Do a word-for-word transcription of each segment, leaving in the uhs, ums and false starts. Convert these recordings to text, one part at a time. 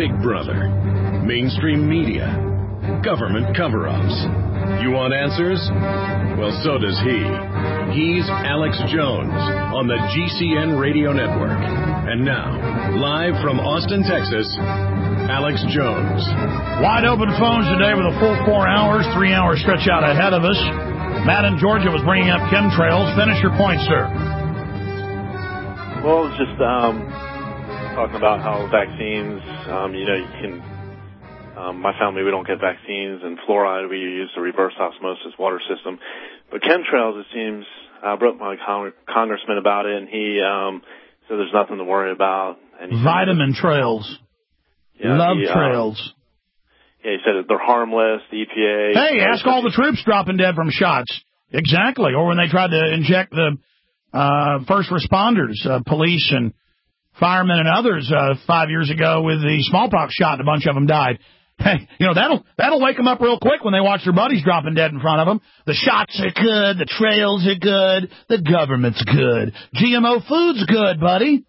Big Brother, mainstream media, government cover-ups. You want answers? Well, so does he. He's Alex Jones on the G C N Radio Network. And now, live from Austin, Texas, Alex Jones. Wide open phones today with a full four hours, three-hour stretch out ahead of us. Matt in Georgia was bringing up chemtrails. Finish your point, sir. Well, it's just um, talking about how vaccines, um, you know, you can, um, my family, we don't get vaccines, and fluoride, we use the reverse osmosis water system. But chemtrails, it seems, I wrote my con- congressman about it, and he um, said there's nothing to worry about. And he Vitamin trails. Yeah, Love he, trails. Um, yeah, he said that they're harmless, the E P A. Hey, ask all the troops dropping dead from shots. Exactly. Or when they tried to inject the uh, first responders, uh, police and firemen and others uh, five years ago with the smallpox shot, and a bunch of them died. Hey, you know, that'll that'll wake them up real quick when they watch their buddies dropping dead in front of them. The shots are good. The trails are good. The government's good. G M O food's good, buddy.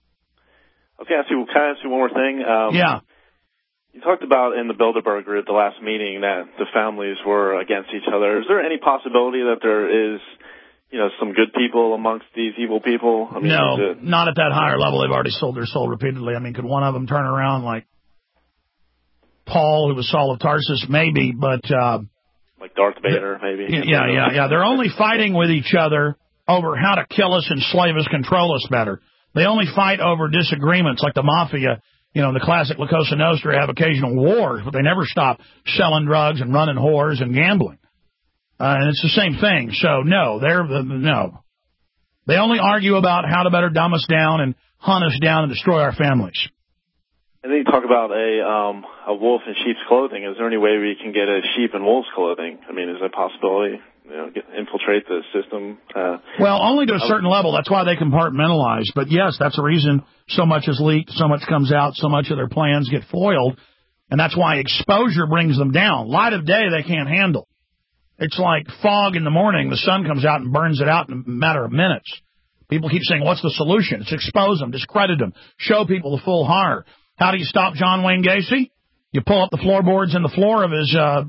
Okay, I see. Can I ask you one more thing? Um, yeah. You talked about in the Bilderberg group, the last meeting, that the families were against each other. Is there any possibility that there is, you know, some good people amongst these evil people? I mean, no, it... not at that higher level. They've already sold their soul repeatedly. I mean, could one of them turn around like Paul, who was Saul of Tarsus? Maybe, but... Uh, like Darth Vader, maybe? Yeah, yeah, yeah. They're only fighting with each other over how to kill us, enslave us, control us better. They only fight over disagreements like the mafia. You know, the classic La Cosa Nostra have occasional wars, but they never stop selling drugs and running whores and gambling. Uh, and it's the same thing. So, no, they're uh, no. They only argue about how to better dumb us down and hunt us down and destroy our families. And then you talk about a um, a wolf in sheep's clothing. Is there any way we can get a sheep in wolf's clothing? I mean, is there a possibility? You know, get, infiltrate the system? Uh, well, only to a certain level. That's why they compartmentalize. But, yes, that's the reason so much is leaked, so much comes out, so much of their plans get foiled. And that's why exposure brings them down. Light of day they can't handle. It's like fog in the morning. The sun comes out and burns it out in a matter of minutes. People keep saying, what's the solution? It's expose them, discredit them, show people the full horror. How do you stop John Wayne Gacy? You pull up the floorboards in the floor of his uh,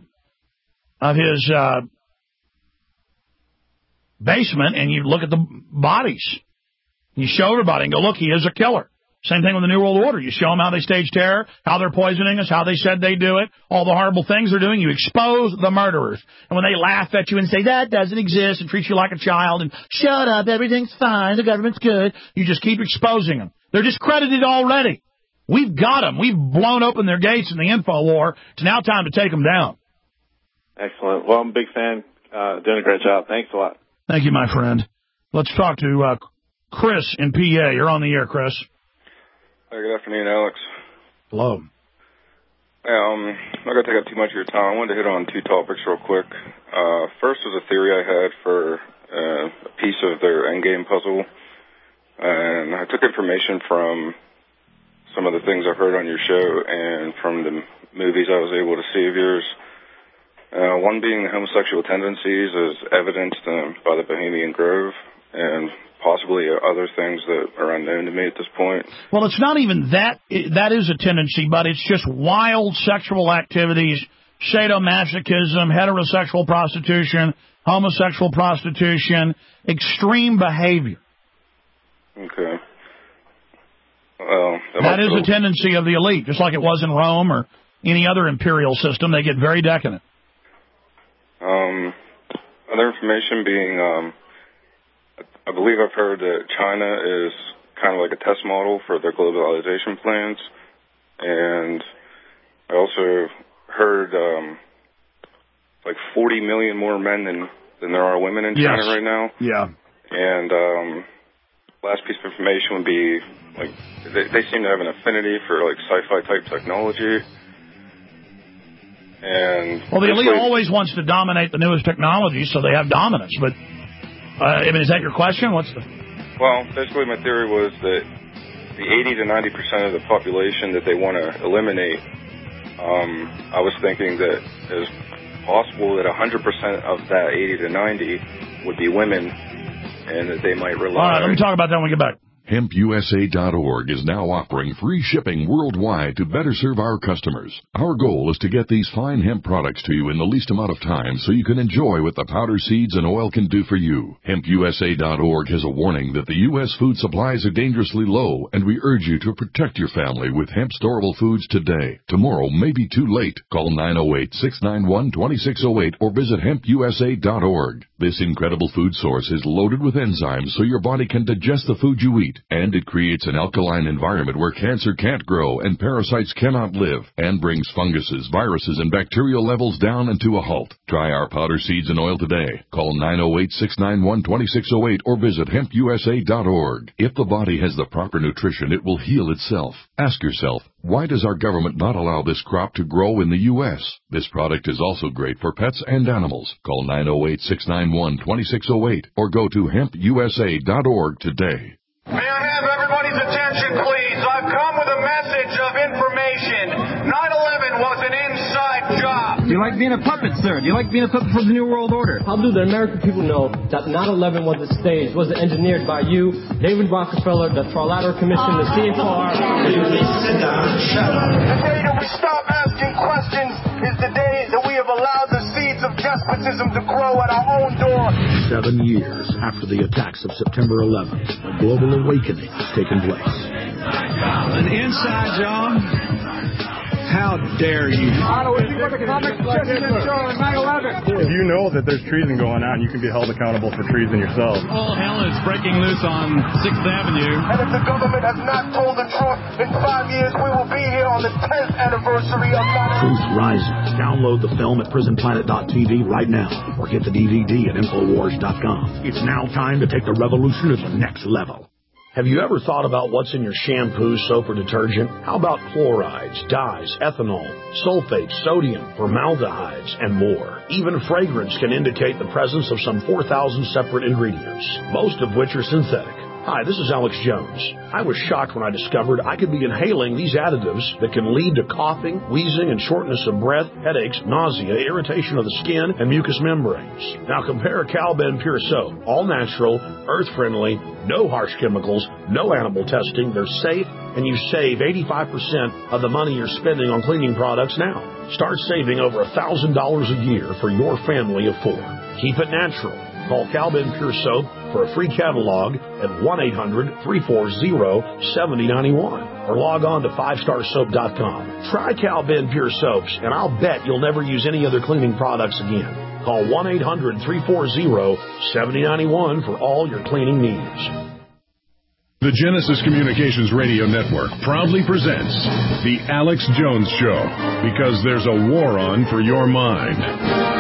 of his uh, basement, and you look at the bodies. You show everybody and go, look, he is a killer. Same thing with the New World Order. You show them how they stage terror, how they're poisoning us, how they said they do it, all the horrible things they're doing. You expose the murderers. And when they laugh at you and say, that doesn't exist, and treat you like a child, and shut up, everything's fine, the government's good, you just keep exposing them. They're discredited already. We've got them. We've blown open their gates in the info war. It's now time to take them down. Excellent. Well, I'm a big fan. Uh, doing a great job. Thanks a lot. Thank you, my friend. Let's talk to uh, Chris in P A. You're on the air, Chris. Hey, good afternoon, Alex. Hello. Yeah, um, I'm not going to take up too much of your time. I wanted to hit on two topics real quick. Uh, first was a theory I had for uh, a piece of their endgame puzzle. And I took information from some of the things I've heard on your show and from the movies I was able to see of yours. Uh, one being the homosexual tendencies as evidenced uh, by the Bohemian Grove, and possibly other things that are unknown to me at this point. Well, it's not even that. That is a tendency, but it's just wild sexual activities, sadomasochism, heterosexual prostitution, homosexual prostitution, extreme behavior. Okay. Well, that, that is a tendency of the elite, just like it was in Rome or any other imperial system. They get very decadent. Um, other information being, um, I believe I've heard that China is kind of like a test model for their globalization plans. And I also heard um, like forty million more men than, than there are women in China yes. right now. Yeah. And um, last piece of information would be, like, they, they seem to have an affinity for, like, sci-fi type technology. And well, the elite always wants to dominate the newest technology, so they have dominance. But, uh, I mean, is that your question? What's the... Well, basically my theory was that the eighty to ninety percent of the population that they want to eliminate, um, I was thinking that it was possible that one hundred percent of that eighty to ninety would be women, and that they might rely... All right, let me talk about that when we get back. hemp U S A dot org is now offering free shipping worldwide to better serve our customers. Our goal is to get these fine hemp products to you in the least amount of time so you can enjoy what the powder, seeds, and oil can do for you. hemp U S A dot org has a warning that the U S food supplies are dangerously low, and we urge you to protect your family with hemp storable foods today. Tomorrow may be too late. Call nine oh eight, six nine one, two six oh eight or visit hemp U S A dot org. This incredible food source is loaded with enzymes so your body can digest the food you eat, and it creates an alkaline environment where cancer can't grow and parasites cannot live, and brings funguses, viruses, and bacterial levels down and to a halt. Try our powder, seeds, and oil today. Call nine oh eight, six nine one, two six oh eight or visit hemp U S A dot org. If the body has the proper nutrition, it will heal itself. Ask yourself, why does our government not allow this crop to grow in the U S? This product is also great for pets and animals. Call nine oh eight, six nine one, two six oh eight or go to hemp U S A dot org today. May I have everybody's attention, please? I've come with a message of information. nine eleven was an inside job. Do you like being a puppet, sir? Do you like being a puppet for the New World Order? How do the American people know that nine eleven was staged, was engineered by you, David Rockefeller, the Trilateral Commission, the C F R? Sit down. Shut up. The day that we stop asking questions is the day that we have allowed the seeds of despotism to grow at our own door. Seven years after the attacks of September eleventh, a global awakening has taken place. An inside job? How dare you? If you know that there's treason going on, you can be held accountable for treason yourself. All hell is breaking loose on sixth Avenue. And if the government has not told the truth, in five years we will be here on the tenth anniversary of nine eleven. Truth Rising. Download the film at prison planet dot t v right now or get the D V D at infowars dot com. It's now time to take the revolution to the next level. Have you ever thought about what's in your shampoo, soap, or detergent? How about chlorides, dyes, ethanol, sulfates, sodium, formaldehydes, and more? Even fragrance can indicate the presence of some four thousand separate ingredients, most of which are synthetic. Hi, this is Alex Jones. I was shocked when I discovered I could be inhaling these additives that can lead to coughing, wheezing, and shortness of breath, headaches, nausea, irritation of the skin, and mucous membranes. Now compare Cal-Ben Pure Soap. All natural, earth-friendly, no harsh chemicals, no animal testing. They're safe, and you save eighty-five percent of the money you're spending on cleaning products now. Start saving over one thousand dollars a year for your family of four. Keep it natural. Call Cal-Ben Pure Soap for a free catalog at one eight hundred, three four zero, seven zero nine one or log on to five star soap dot com. Try Cal-Ben Pure Soaps, and I'll bet you'll never use any other cleaning products again. Call one eight hundred, three four zero, seven zero nine one for all your cleaning needs. The Genesis Communications Radio Network proudly presents The Alex Jones Show, because there's a war on for your mind.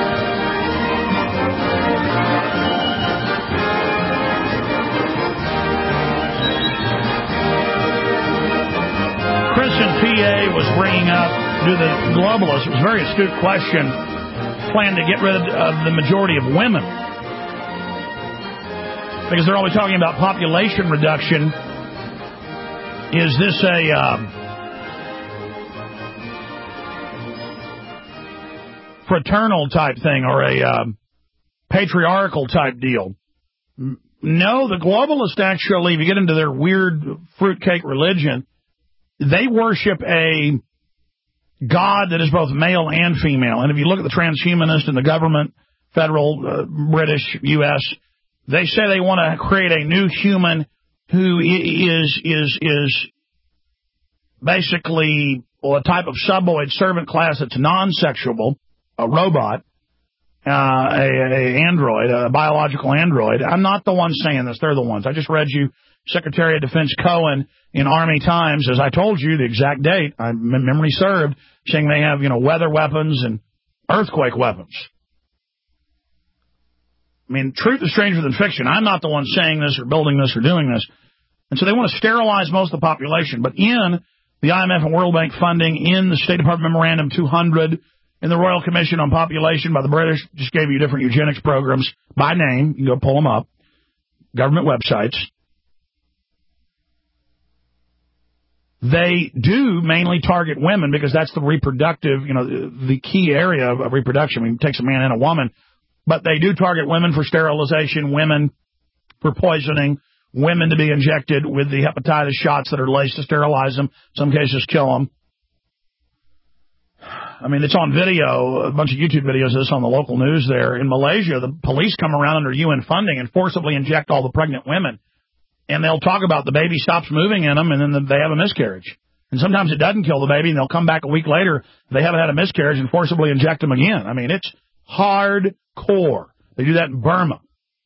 Chris in P A was bringing up, do the globalists, it was a very astute question, plan to get rid of the majority of women. Because they're always talking about population reduction. Is this a um, fraternal type thing or a um, patriarchal type deal? No, the globalists actually, if you get into their weird fruitcake religion, they worship a God that is both male and female. And if you look at the transhumanists in the government, federal, uh, British, U S, they say they want to create a new human who is is is basically well, a type of suboid servant class that's non-sexual, a robot, uh, a, a android, a biological android. I'm not the one saying this. They're the ones. I just read you Secretary of Defense Cohen in Army Times, as I told you, the exact date, I, memory served, saying they have, you know, weather weapons and earthquake weapons. I mean, truth is stranger than fiction. I'm not the one saying this or building this or doing this. And so they want to sterilize most of the population. But in the I M F and World Bank funding, in the State Department Memorandum two hundred, in the Royal Commission on Population by the British, just gave you different eugenics programs by name. You can go pull them up. Government websites. They do mainly target women because that's the reproductive, you know, the key area of reproduction. I mean, it takes a man and a woman. But they do target women for sterilization, women for poisoning, women to be injected with the hepatitis shots that are laced to sterilize them, some cases kill them. I mean, it's on video, a bunch of YouTube videos of this on the local news there. In Malaysia, the police come around under U N funding and forcibly inject all the pregnant women. And they'll talk about the baby stops moving in them, and then they have a miscarriage. And sometimes it doesn't kill the baby, and they'll come back a week later, they haven't had a miscarriage, and forcibly inject them again. I mean, it's hardcore. They do that in Burma.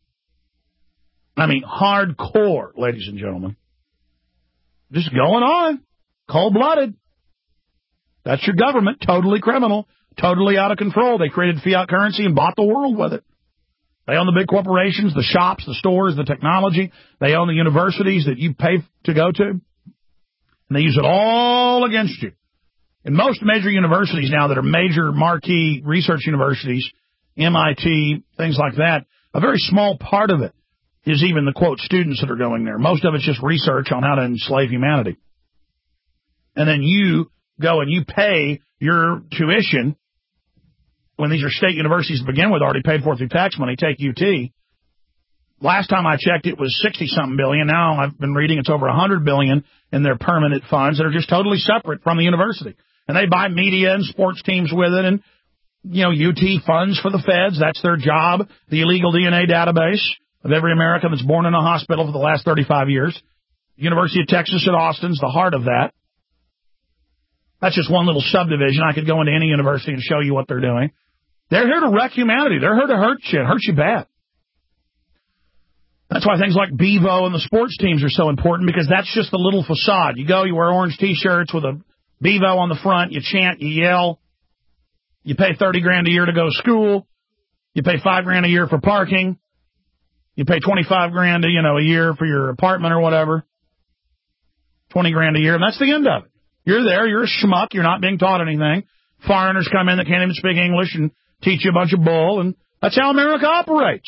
I mean, hardcore, ladies and gentlemen. Just going on. Cold-blooded. That's your government, totally criminal, totally out of control. They created fiat currency and bought the world with it. They own the big corporations, the shops, the stores, the technology. They own the universities that you pay to go to. And they use it all against you. In most major universities now that are major marquee research universities, M I T, things like that, a very small part of it is even the, quote, students that are going there. Most of it's just research on how to enslave humanity. And then you go and you pay your tuition when these are state universities to begin with, already paid for through tax money. Take U T. Last time I checked, it was sixty-something billion. Now I've been reading it's over one hundred billion in their permanent funds that are just totally separate from the university. And they buy media and sports teams with it, and, you know, U T funds for the feds. That's their job, the illegal D N A database of every American that's born in a hospital for the last thirty-five years. University of Texas at Austin's the heart of that. That's just one little subdivision. I could go into any university and show you what they're doing. They're here to wreck humanity. They're here to hurt you, hurt you bad. That's why things like Bevo and the sports teams are so important, because that's just the little facade. You go, you wear orange T-shirts with a Bevo on the front, you chant, you yell, you pay thirty grand a year to go to school, you pay five grand a year for parking, you pay twenty-five grand, you know, a year for your apartment or whatever, twenty grand a year, and that's the end of it. You're there, you're a schmuck, you're not being taught anything. Foreigners come in that can't even speak English and teach you a bunch of bull, and that's how America operates.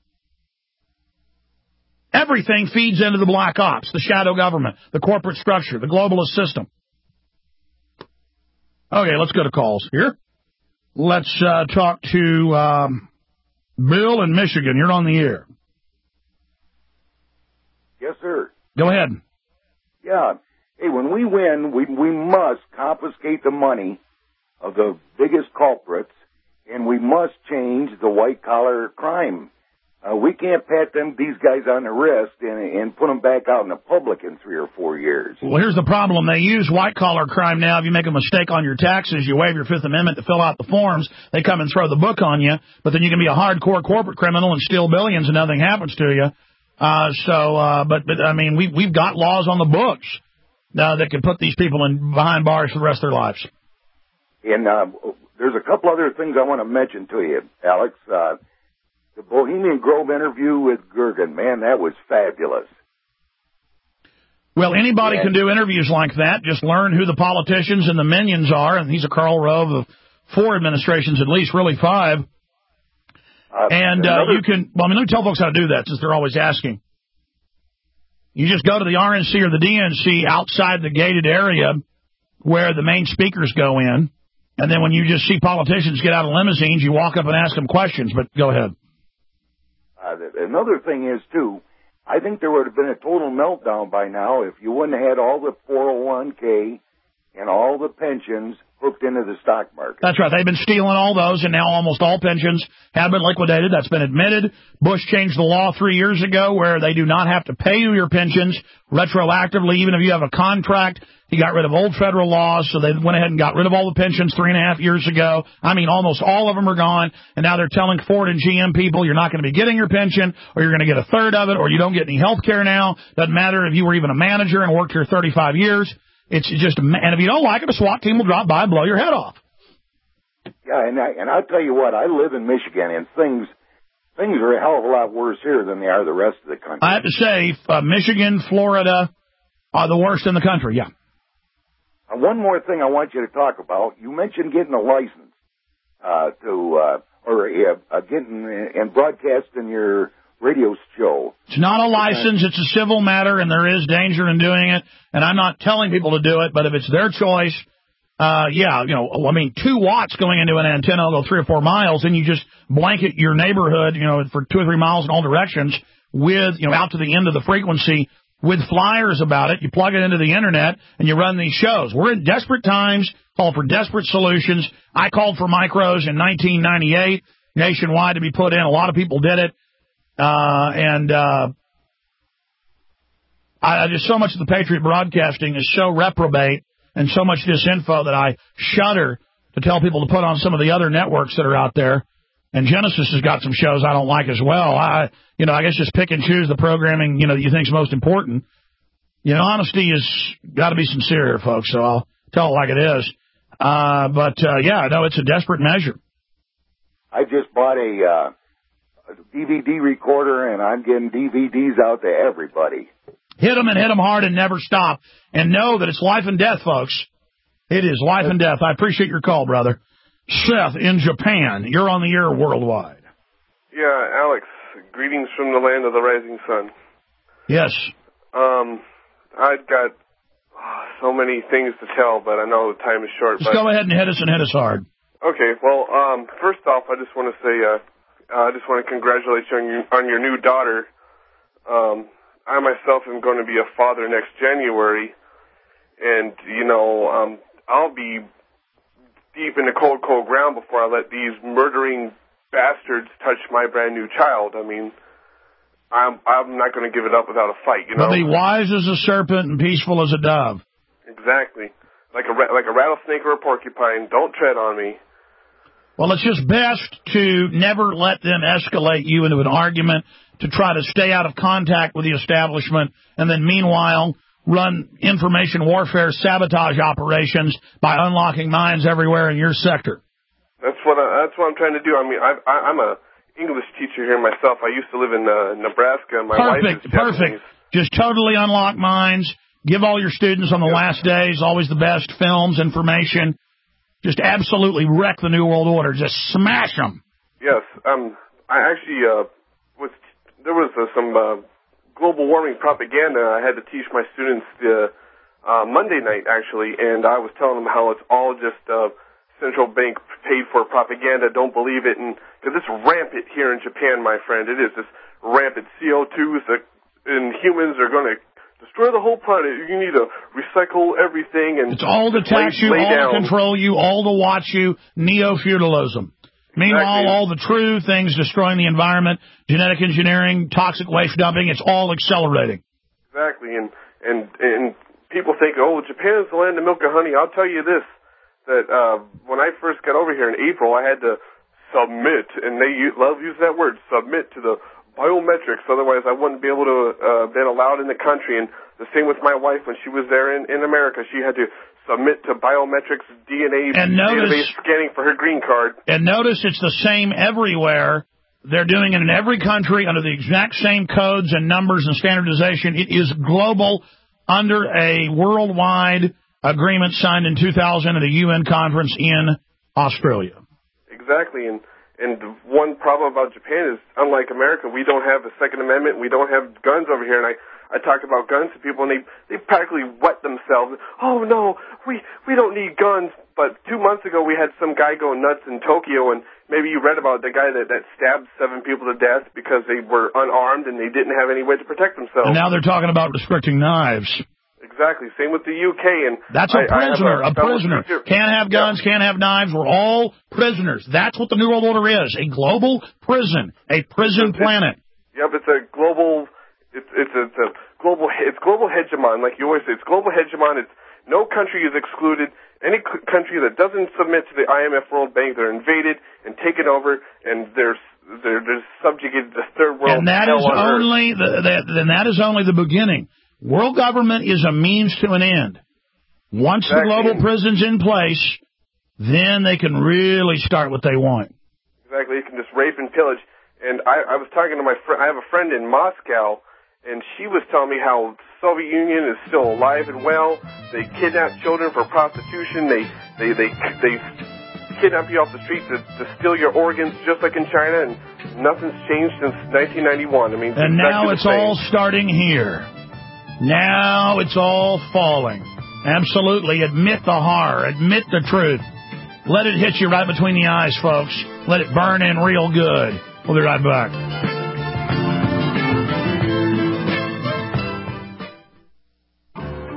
Everything feeds into the black ops, the shadow government, the corporate structure, the globalist system. Okay, let's go to calls here. Let's uh, talk to um, Bill in Michigan. You're on the air. Yes, sir. Go ahead. Yeah. Hey, when we win, we we must confiscate the money of the biggest culprits, and we must change the white-collar crime. Uh, we can't pat them these guys on the wrist and, and put them back out in the public in three or four years. Well, here's the problem. They use white-collar crime now. If you make a mistake on your taxes, you waive your Fifth Amendment to fill out the forms, they come and throw the book on you, but then you can be a hardcore corporate criminal and steal billions and nothing happens to you. Uh, so, uh, but, but, I mean, we, we've got laws on the books uh, that can put these people in behind bars for the rest of their lives. And uh, there's a couple other things I want to mention to you, Alex. Uh, the Bohemian Grove interview with Gergen, man, that was fabulous. Well, anybody yeah. can do interviews like that. Just learn who the politicians and the minions are, and he's a Karl Rove of four administrations, at least, really five. Uh, and uh, you can, well, I mean, let me tell folks how to do that, since they're always asking. You just go to the R N C or the D N C outside the gated area where the main speakers go in, and then when you just see politicians get out of limousines, you walk up and ask them questions. But go ahead. Uh, another thing is, too, I think there would have been a total meltdown by now if you wouldn't have had all the four oh one k and all the pensions hooked into the stock market. That's right. They've been stealing all those, and now almost all pensions have been liquidated. That's been admitted. Bush changed the law three years ago where they do not have to pay you your pensions retroactively, even if you have a contract. He got rid of old federal laws, so they went ahead and got rid of all the pensions three and a half years ago. I mean, almost all of them are gone, and now they're telling Ford and G M people you're not going to be getting your pension, or you're going to get a third of it, or you don't get any health care now. Doesn't matter if you were even a manager and worked here thirty-five years. It's just, and if you don't like it, a SWAT team will drop by and blow your head off. Yeah, and I, and I'll tell you what, I live in Michigan, and things things are a hell of a lot worse here than they are the rest of the country. I have to say, uh, Michigan, Florida are the worst in the country, yeah. And one more thing I want you to talk about. You mentioned getting a license uh, to, uh, or uh, getting and broadcasting your radio show. It's not a license. It's a civil matter, and there is danger in doing it. And I'm not telling people to do it, but if it's their choice, uh, yeah, you know, I mean, two watts going into an antenna will go three or four miles, and you just blanket your neighborhood, you know, for two or three miles in all directions with, you know, out to the end of the frequency with flyers about it. You plug it into the internet and you run these shows. We're in desperate times, call for desperate solutions. I called for micros in nineteen ninety-eight nationwide to be put in. A lot of people did it. Uh, and, uh, I, I just, so much of the Patriot Broadcasting is so reprobate and so much disinfo that I shudder to tell people to put on some of the other networks that are out there. And Genesis has got some shows I don't like as well. I, you know, I guess just pick and choose the programming, you know, that you think is most important. You know, honesty has got to be sincere here, folks, so I'll tell it like it is. Uh, but, uh, yeah, no, it's a desperate measure. I just bought a, uh, a D V D recorder, and I'm getting D V Ds out to everybody. Hit them and hit them hard and never stop. And know that it's life and death, folks. It is life and death. I appreciate your call, brother. Seth in Japan, you're on the air worldwide. Yeah, Alex, greetings from the land of the rising sun. Yes. Um, I've got oh, so many things to tell, but I know the time is short. Just but... go ahead and hit us and hit us hard. Okay, well, um, first off, I just want to say, uh, uh, I just want to congratulate you on your, on your new daughter. Um, I myself am going to be a father next January, and, you know, um, I'll be deep in the cold, cold ground before I let these murdering bastards touch my brand new child. I mean, I'm I'm not going to give it up without a fight, you know. But be wise as a serpent and peaceful as a dove. Exactly, like a like a rattlesnake or a porcupine. Don't tread on me. Well, it's just best to never let them escalate you into an argument, to try to stay out of contact with the establishment, and then meanwhile run information warfare sabotage operations by unlocking mines everywhere in your sector. That's what I, that's what I'm trying to do. I mean, I, I, I'm a English teacher here myself. I used to live in uh, Nebraska. And my perfect, wife is perfect. Just totally unlock mines. Give all your students on the yep. last days always the best films, information. Just absolutely wreck the New World Order. Just smash them. Yes. Um. I actually uh was there was uh, some. Uh, global warming propaganda I had to teach my students the uh, Monday night, actually, and I was telling them how it's all just uh, central bank paid for propaganda. Don't believe it, and because it's rampant here in Japan, my friend. It is this rampant C O two, and humans are going to destroy the whole planet. You need to recycle everything, and it's all to tax you, all down. to control you, all to watch you. Neo-feudalism. Meanwhile, exactly. all the true things destroying the environment, genetic engineering, toxic waste dumping, it's all accelerating. Exactly, and and and people think, oh, Japan is the land of milk and honey. I'll tell you this, that uh, when I first got over here in April, I had to submit, and they love use that word, submit to the biometrics. Otherwise, I wouldn't be able to uh, been allowed in the country. And the same with my wife when she was there in, in America. She had to submit to biometrics, D N A and notice, database scanning for her green card. And notice it's the same everywhere. They're doing it in every country under the exact same codes and numbers and standardization. It is global under a worldwide agreement signed in two thousand at a U N conference in Australia. Exactly. And, and one problem about Japan is, unlike America, we don't have a Second Amendment. We don't have guns over here. And I I talked about guns to people, and they, they practically wet themselves. Oh, no, we we don't need guns. But two months ago, we had some guy go nuts in Tokyo, and maybe you read about the guy that, that stabbed seven people to death because they were unarmed and they didn't have any way to protect themselves. And now they're talking about restricting knives. Exactly. Same with the U K. And That's a I, prisoner, I a, a prisoner. Can't have guns, yeah. can't have knives. We're all prisoners. That's what the New World Order is, a global prison, a prison it's, planet. It's, yep, it's a global... It's it's a, it's a global it's global hegemon, like you always say. It's global hegemon. It's no country is excluded. Any c- country that doesn't submit to the I M F World Bank, they're invaded and taken over, and they're they're, they're subjugated to third world. And that is only the, the, then that is only the beginning. World government is a means to an end. Once exactly. the global prison's in place, then they can really start what they want. Exactly, you can just rape and pillage. And I, I was talking to my friend. I have a friend in Moscow. And she was telling me how the Soviet Union is still alive and well. They kidnap children for prostitution. They they they they kidnap you off the street to, to steal your organs, just like in China. And nothing's changed since nineteen ninety-one. I mean, and exactly now it's all starting here. Now it's all falling. Absolutely, admit the horror. Admit the truth. Let it hit you right between the eyes, folks. Let it burn in real good. We'll be right back.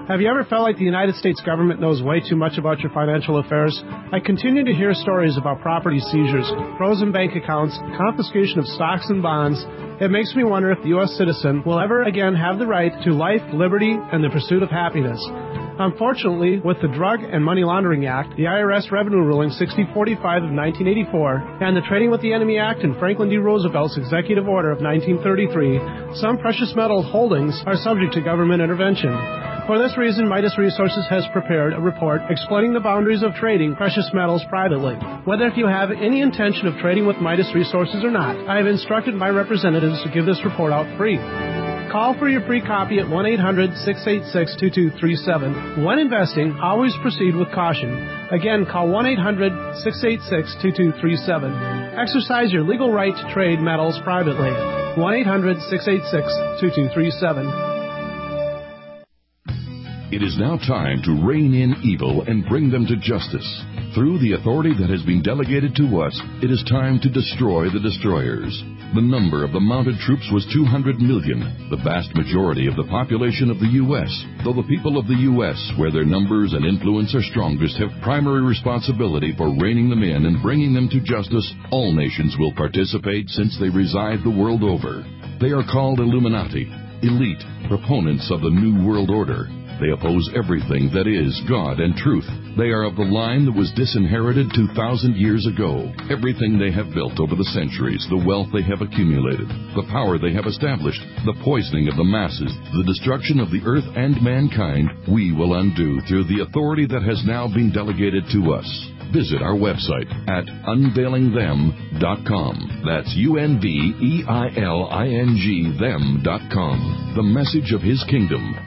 Have you ever felt like the United States government knows way too much about your financial affairs? I continue to hear stories about property seizures, frozen bank accounts, confiscation of stocks and bonds. It makes me wonder if the U S citizen will ever again have the right to life, liberty, and the pursuit of happiness. Unfortunately, with the Drug and Money Laundering Act, the I R S Revenue Ruling sixty forty-five of nineteen eighty-four, and the Trading with the Enemy Act and Franklin D. Roosevelt's Executive Order of nineteen thirty-three, some precious metal holdings are subject to government intervention. For this reason, Midas Resources has prepared a report explaining the boundaries of trading precious metals privately. Whether if you have any intention of trading with Midas Resources or not, I have instructed my representatives to give this report out free. Call for your free copy at one eight hundred six eight six two two three seven. When investing, always proceed with caution. Again, call one eight hundred six eight six two two three seven. Exercise your legal right to trade metals privately. one eight hundred six eight six two two three seven. It is now time to rein in evil and bring them to justice. Through the authority that has been delegated to us, it is time to destroy the destroyers. The number of the mounted troops was two hundred million, the vast majority of the population of the U S Though the people of the U S, where their numbers and influence are strongest, have primary responsibility for reining them in and bringing them to justice, all nations will participate since they reside the world over. They are called Illuminati, elite, proponents of the New World Order. They oppose everything that is God and truth. They are of the line that was disinherited two thousand years ago. Everything they have built over the centuries, the wealth they have accumulated, the power they have established, the poisoning of the masses, the destruction of the earth and mankind, we will undo through the authority that has now been delegated to us. Visit our website at unveiling them dot com. That's U N V E I L I N G them dot com. The message of His kingdom.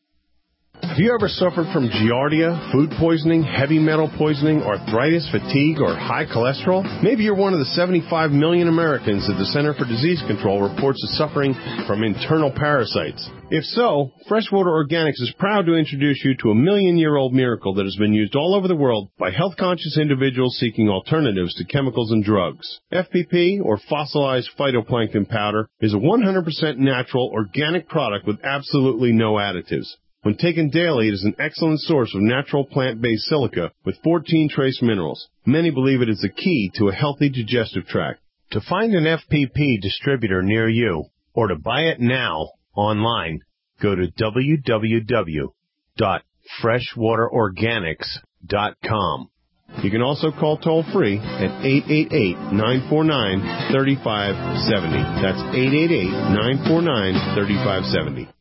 Have you ever suffered from giardia, food poisoning, heavy metal poisoning, arthritis, fatigue, or high cholesterol? Maybe you're one of the seventy-five million Americans that the Center for Disease Control reports is suffering from internal parasites. If so, Freshwater Organics is proud to introduce you to a million-year-old miracle that has been used all over the world by health-conscious individuals seeking alternatives to chemicals and drugs. F P P, or fossilized phytoplankton powder, is a one hundred percent natural, organic product with absolutely no additives. When taken daily, it is an excellent source of natural plant-based silica with fourteen trace minerals. Many believe it is the key to a healthy digestive tract. To find an F P P distributor near you, or to buy it now online, go to w w w dot freshwater organics dot com. You can also call toll-free at eight eight eight, nine four nine, three five seven zero. That's eight eight eight, nine four nine, three five seven zero.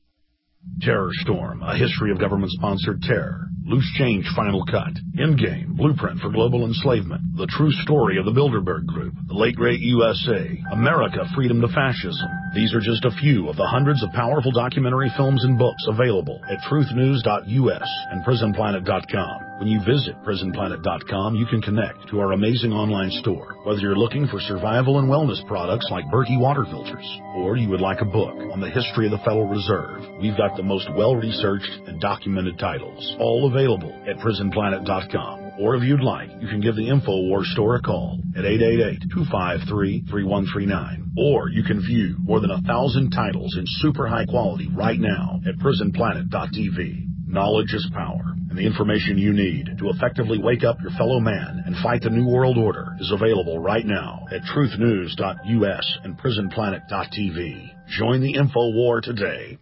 Terror Storm, a history of government-sponsored terror. Loose Change Final Cut. Endgame, Blueprint for Global Enslavement. The True Story of the Bilderberg Group. The Late Great U S A. America, Freedom to Fascism. These are just a few of the hundreds of powerful documentary films and books available at truth news dot U S and prison planet dot com. When you visit prison planet dot com, you can connect to our amazing online store. Whether you're looking for survival and wellness products like Berkey water filters, or you would like a book on the history of the Federal Reserve, we've got the most well-researched and documented titles, all available at prison planet dot com. Or if you'd like, you can give the InfoWars store a call at eight eight eight, two five three, three one three nine. Or you can view more than a thousand titles in super high quality right now at prison planet dot t v. Knowledge is power, and the information you need to effectively wake up your fellow man and fight the New World Order is available right now at truth news dot U S and prison planet dot t v. Join the InfoWar today.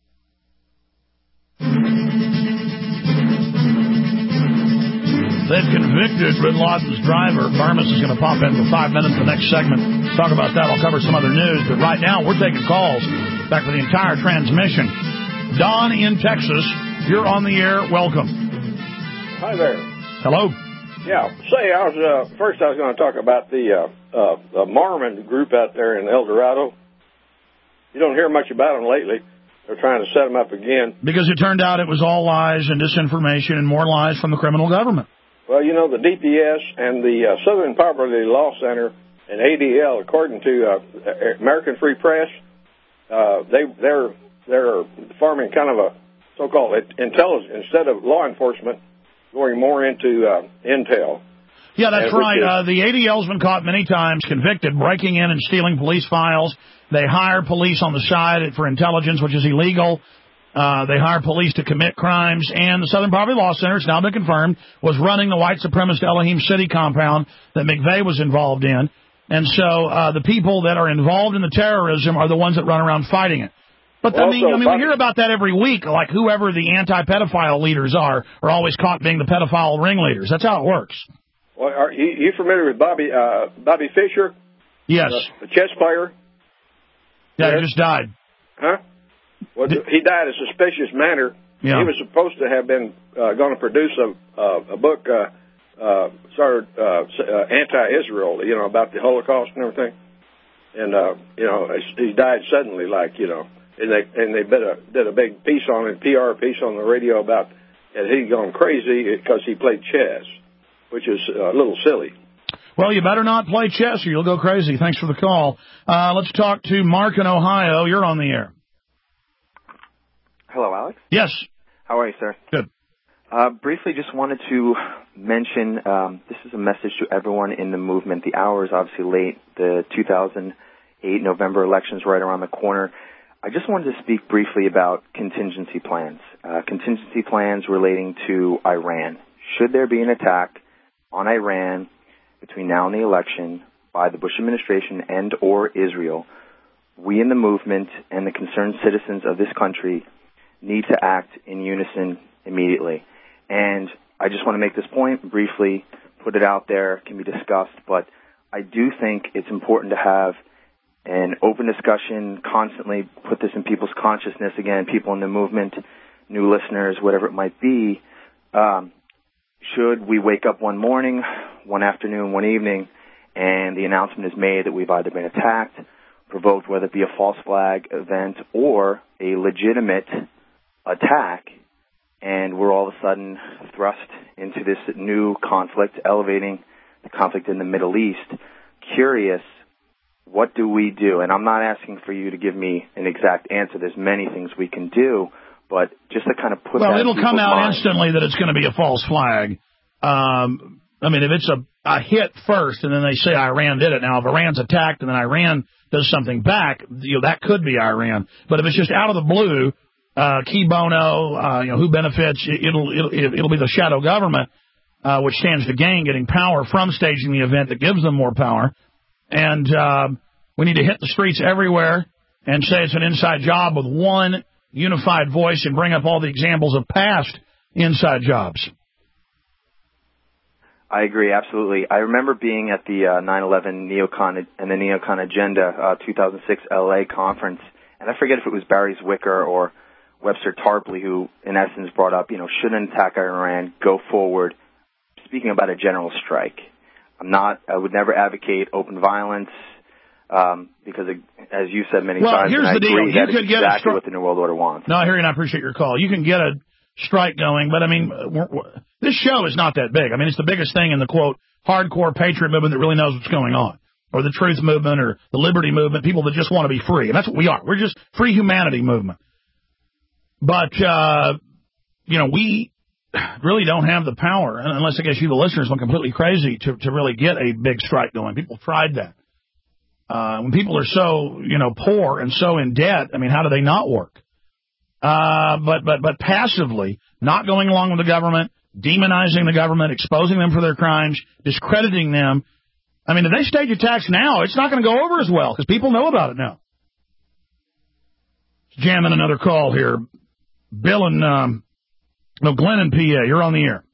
They've convicted Bin Laden's driver. Barmas is going to pop in for five minutes the next segment. Talk about that. I'll cover some other news. But right now, we're taking calls back for the entire transmission. Don in Texas, you're on the air. Welcome. Hi there. Hello. Yeah. Say, I was uh, first I was going to talk about the, uh, uh, the Mormon group out there in El Dorado. You don't hear much about them lately. They're trying to set them up again. Because it turned out it was all lies and disinformation and more lies from the criminal government. Well, you know, the D P S and the uh, Southern Poverty Law Center and A D L, according to uh, American Free Press, uh, they, they're they're forming kind of a so-called intelligence, instead of law enforcement, going more into uh, intel. Yeah, that's and right. Is, uh, the A D L's been caught many times, convicted, breaking in and stealing police files. They hire police on the side for intelligence, which is illegal. Uh, they hire police to commit crimes, and the Southern Poverty Law Center, it's now been confirmed, was running the white supremacist Elohim City compound that McVeigh was involved in. And so uh, the people that are involved in the terrorism are the ones that run around fighting it. But I mean, I mean, we hear about that every week, like whoever the anti-pedophile leaders are are always caught being the pedophile ringleaders. That's how it works. Well, are you, you familiar with Bobby uh, Bobby Fischer? Yes. The, the chess player? Yeah, he just died. Huh? Well, Did, he died in a suspicious manner. Yeah. He was supposed to have been uh, going to produce a, uh, a book, uh, uh, sort of uh, uh, anti-Israel, you know, about the Holocaust and everything. And, uh, you know, he died suddenly, like, you know. And they and they did a did a big piece on it, P R piece on the radio about that he'd gone crazy because he played chess, which is a little silly. Well, you better not play chess or you'll go crazy. Thanks for the call. Uh, let's talk to Mark in Ohio. You're on the air. Hello, Alex. Yes. How are you, sir? Good. Uh, briefly, just wanted to mention um, this is a message to everyone in the movement. The hour is obviously late. The two thousand eight November election's right around the corner. I just wanted to speak briefly about contingency plans. Uh, contingency plans relating to Iran. Should there be an attack on Iran between now and the election by the Bush administration and or Israel, we in the movement and the concerned citizens of this country need to act in unison immediately. And I just want to make this point briefly, put it out there, can be discussed, but I do think it's important to have an open discussion, constantly put this in people's consciousness, again, people in the movement, new listeners, whatever it might be. Um, should we wake up one morning, one afternoon, one evening, and the announcement is made that we've either been attacked, provoked, whether it be a false flag event or a legitimate attack, and we're all of a sudden thrust into this new conflict, elevating the conflict in the Middle East, curious, what do we do? And I'm not asking for you to give me an exact answer. There's many things we can do, but just to kind of put well, that it'll in come out mind. instantly that it's going to be a false flag. Um, I mean, if it's a, a hit first and then they say Iran did it. Now, if Iran's attacked and then Iran does something back, you know, that could be Iran. But if it's just out of the blue, uh, key bono, uh, you know, who benefits, it, it'll, it'll, it'll be the shadow government, uh, which stands to gain getting power from staging the event that gives them more power. And uh, we need to hit the streets everywhere and say it's an inside job with one unified voice and bring up all the examples of past inside jobs. I agree, absolutely. I remember being at the uh, nine eleven Neocon and the Neocon Agenda uh, two thousand six L A conference, and I forget if it was Barry Zwicker or Webster Tarpley who, in essence, brought up, you know, shouldn't attack Iran, go forward, speaking about a general strike. I'm not, I would never advocate open violence, um, because, as you said many well, times, here's and I the deal. agree, You that could is get exactly a stri- what the New World Order wants. No, I hear you, and I appreciate your call. You can get a strike going, but, I mean, we're, we're, this show is not that big. I mean, it's the biggest thing in the, quote, hardcore patriot movement that really knows what's going on, or the truth movement, or the liberty movement, people that just want to be free. And that's what we are. We're just free humanity movement. But, uh, you know, we really don't have the power, unless I guess you, the listeners, went completely crazy to, to really get a big strike going. People tried that. Uh, when people are so, you know, poor and so in debt, I mean, how do they not work? Uh, but, but, but passively, not going along with the government, demonizing the government, exposing them for their crimes, discrediting them. I mean, if they stage attacks now, it's not going to go over as well because people know about it now. Jamming another call here. Bill and, um, no, Glenn in P A, you're on the air.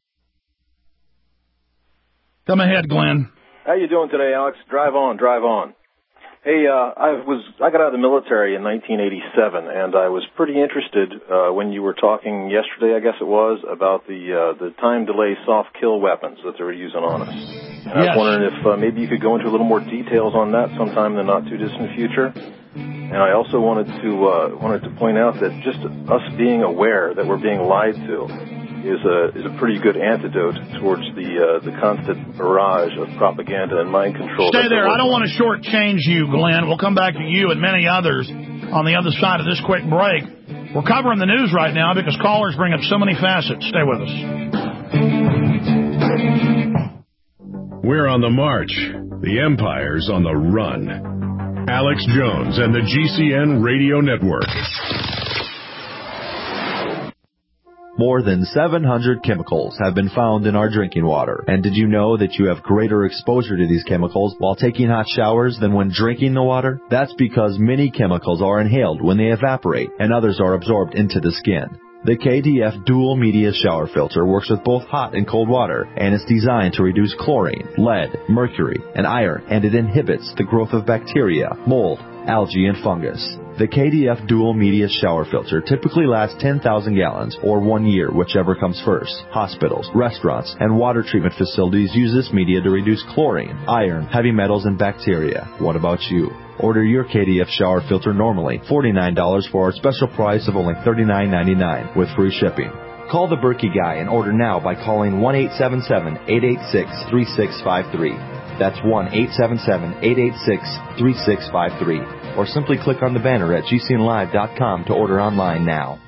Come ahead, Glenn. How you doing today, Alex? Drive on, drive on. Hey, uh, I was I got out of the military in nineteen eighty-seven, and I was pretty interested uh, when you were talking yesterday, I guess it was, about the uh, the time delay soft kill weapons that they were using on us. And I was Yes. wondering if uh, maybe you could go into a little more details on that sometime in the not too distant future. And I also wanted to uh, wanted to point out that just us being aware that we're being lied to is a is a pretty good antidote towards the uh, the constant barrage of propaganda and mind control. Stay there. I don't want to shortchange you, Glenn. We'll come back to you and many others on the other side of this quick break. We're covering the news right now because callers bring up so many facets. Stay with us. We're on the march. The empire's on the run. Alex Jones and the G C N Radio Network. More than seven hundred chemicals have been found in our drinking water. And did you know that you have greater exposure to these chemicals while taking hot showers than when drinking the water? That's because many chemicals are inhaled when they evaporate, and others are absorbed into the skin. The K D F Dual Media Shower Filter works with both hot and cold water, and it's designed to reduce chlorine, lead, mercury, and iron, and it inhibits the growth of bacteria, mold, algae, and fungus. The K D F Dual Media Shower Filter typically lasts ten thousand gallons, or one year, whichever comes first. Hospitals, restaurants, and water treatment facilities use this media to reduce chlorine, iron, heavy metals, and bacteria. What about you? Order your K D F shower filter normally forty-nine dollars for our special price of only thirty-nine ninety-nine with free shipping. Call the Berkey Guy and order now by calling one eight seven seven, eight eight six, three six five three. That's one eight seven seven, eight eight six, three six five three. Or simply click on the banner at G C N live dot com to order online now.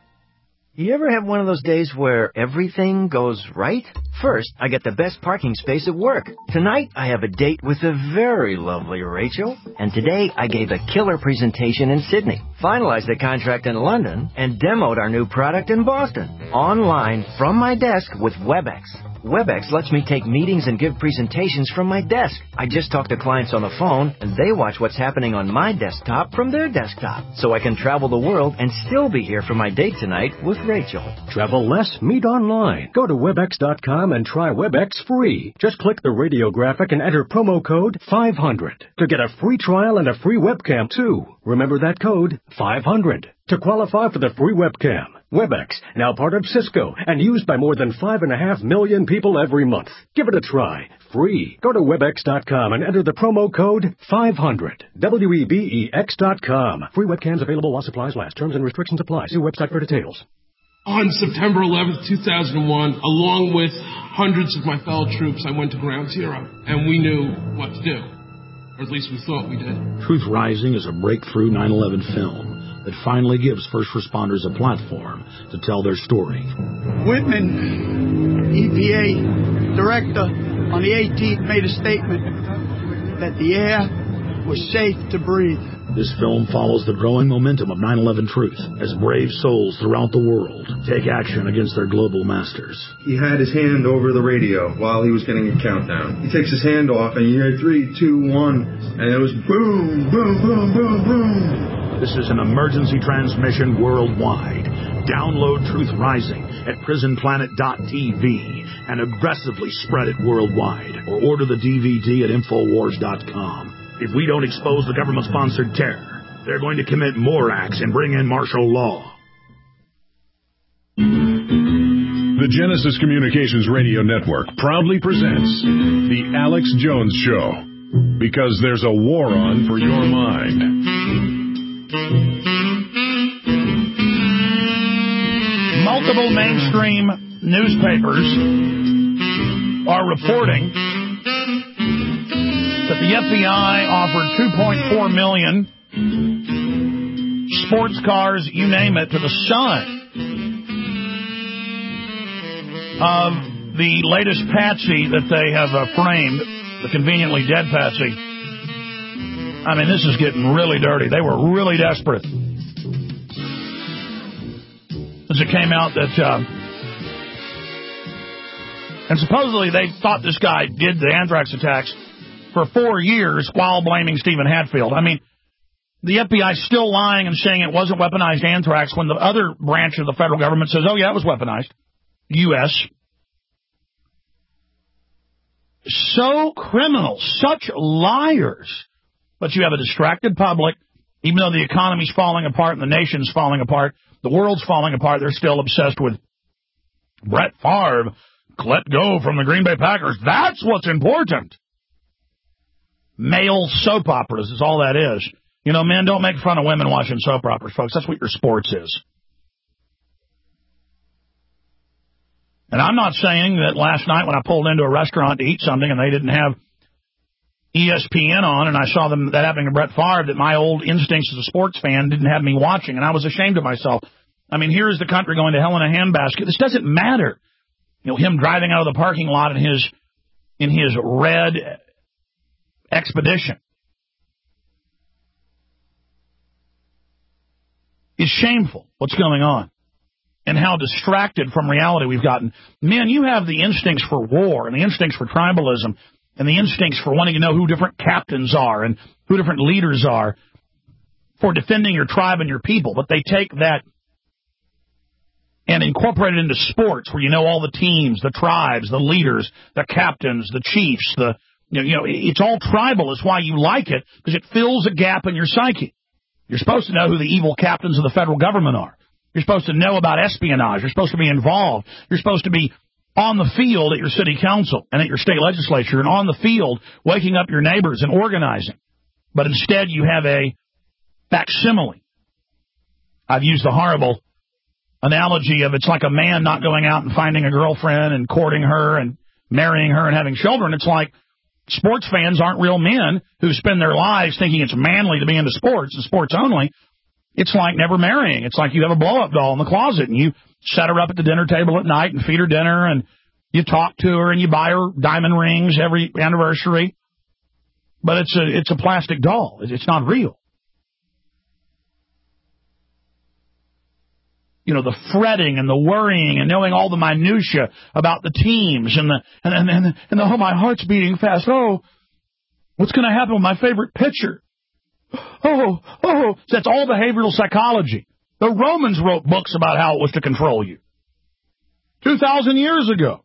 You ever have one of those days where everything goes right? First, I get the best parking space at work. Tonight, I have a date with the very lovely Rachel. And today, I gave a killer presentation in Sydney, finalized a contract in London, and demoed our new product in Boston. Online, from my desk with WebEx. WebEx lets me take meetings and give presentations from my desk. I just talk to clients on the phone, and they watch what's happening on my desktop from their desktop. So I can travel the world and still be here for my date tonight with Rachel. Travel less, meet online. Go to webex dot com and try WebEx free. Just click the radio graphic and enter promo code five hundred to get a free trial and a free webcam, too. Remember that code, five hundred, to qualify for the free webcam. WebEx, now part of Cisco, and used by more than five and a half million people every month. Give it a try. Free. Go to webex dot com and enter the promo code five hundred. W E B E X dot com. Free webcams available while supplies last. Terms and restrictions apply. See website for details. On September eleventh, two thousand one, along with hundreds of my fellow troops, I went to Ground Zero, and we knew what to do. Or at least we thought we did. Truth Rising is a breakthrough nine eleven film that finally gives first responders a platform to tell their story. Whitman, E P A director, on the eighteenth made a statement that the air was safe to breathe. This film follows the growing momentum of nine eleven truth as brave souls throughout the world take action against their global masters. He had his hand over the radio while he was getting a countdown. He takes his hand off and you hear three, two, one, and it was boom, boom, boom, boom, boom. This is an emergency transmission worldwide. Download Truth Rising at prison planet dot t v and aggressively spread it worldwide. Or order the D V D at infowars dot com. If we don't expose the government-sponsored terror, they're going to commit more acts and bring in martial law. The Genesis Communications Radio Network proudly presents The Alex Jones Show, because there's a war on for your mind. Multiple mainstream newspapers are reporting that the F B I offered two point four million sports cars, you name it, to the son of the latest patsy that they have uh, framed, the conveniently dead patsy. I mean, this is getting really dirty. They were really desperate. As it came out that, uh, and supposedly they thought this guy did the anthrax attacks for four years while blaming Stephen Hatfield. I mean, the F B I is still lying and saying it wasn't weaponized anthrax when the other branch of the federal government says, oh, yeah, it was weaponized. U S So criminal, such liars. But you have a distracted public. Even though the economy's falling apart and the nation's falling apart, the world's falling apart, they're still obsessed with Brett Favre, let go from the Green Bay Packers. That's what's important. Male soap operas is all that is. You know, men, don't make fun of women watching soap operas, folks. That's what your sports is. And I'm not saying that last night when I pulled into a restaurant to eat something and they didn't have E S P N on and I saw them that happening to Brett Favre, that my old instincts as a sports fan didn't have me watching, and I was ashamed of myself. I mean, here is the country going to hell in a handbasket. This doesn't matter. You know, him driving out of the parking lot in his in his red Expedition is shameful. What's going on? and how distracted from reality we've gotten. Men, you have the instincts for war and the instincts for tribalism and the instincts for wanting to know who different captains are and who different leaders are for defending your tribe and your people. But they take that and incorporate it into sports where you know all the teams, the tribes, the leaders, the captains, the chiefs. The you know, you know it's all tribal. It's why you like it, because it fills a gap in your psyche. You're supposed to know who the evil captains of the federal government are. You're supposed to know about espionage. You're supposed to be involved. You're supposed to be on the field at your city council and at your state legislature and on the field waking up your neighbors and organizing. But instead you have a facsimile. I've used the horrible analogy of it's like a man not going out and finding a girlfriend and courting her and marrying her and having children. It's like sports fans aren't real men who spend their lives thinking it's manly to be into sports and sports only. It's like never marrying. It's like you have a blow-up doll in the closet and you set her up at the dinner table at night and feed her dinner and you talk to her and you buy her diamond rings every anniversary. But it's a, it's a plastic doll. It's not real. You know, the fretting and the worrying and knowing all the minutia about the teams and the, and, and, and, and the, oh, my heart's beating fast. Oh, what's going to happen with my favorite pitcher? Oh, oh, that's all behavioral psychology. The Romans wrote books about how it was to control you. two thousand years ago.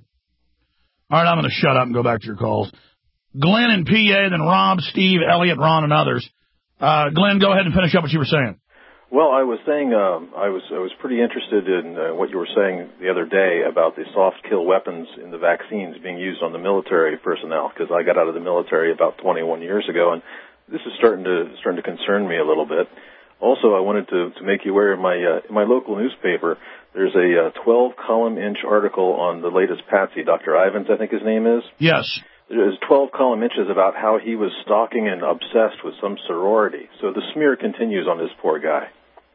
All right, I'm going to shut up and go back to your calls. Glenn in P A, then Rob, Steve, Elliot, Ron, and others. Uh, Glenn, go ahead and finish up what you were saying. Well, I was saying um, I was I was pretty interested in uh, what you were saying the other day about the soft kill weapons in the vaccines being used on the military personnel, because I got out of the military about twenty-one years ago, and this is starting to starting to concern me a little bit. Also, I wanted to, to make you aware in my uh, in my local newspaper, there's a uh, twelve column inch article on the latest Patsy, Doctor Ivins, I think his name is. Yes. There's twelve column inches about how he was stalking and obsessed with some sorority. So the smear continues on this poor guy.